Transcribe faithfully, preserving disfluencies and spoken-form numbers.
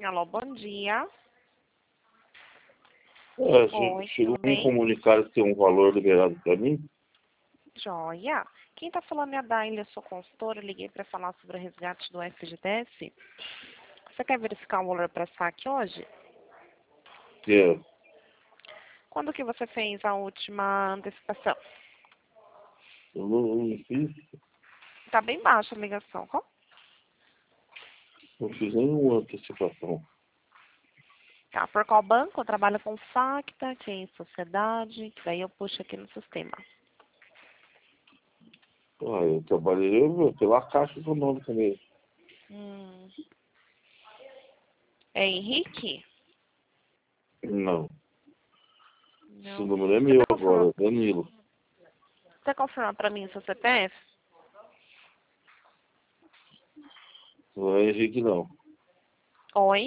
Alô, bom dia. É, Oi, chegou tudo um bem? comunicado que tem um valor liberado para mim. Joia. Quem tá falando é a Daília, eu sou consultora. Eu liguei para falar sobre o resgate do F G T S. Você quer verificar o valor para saque hoje? Que é, Quando que você fez a última antecipação? eu não, eu não fiz, Tá bem baixa a ligação. Qual? não fiz nenhuma antecipação. Tá, por qual banco? Eu trabalho com Facta, que é em sociedade, que daí eu puxo aqui no sistema. Ah, eu trabalhei meu, pela Caixa Econômica mesmo. Hum. É Henrique? Não, esse Não. número é Você meu vai confirmar, agora, Danilo. você confirmar para mim seu C P F? Não é Henrique, não. Oi?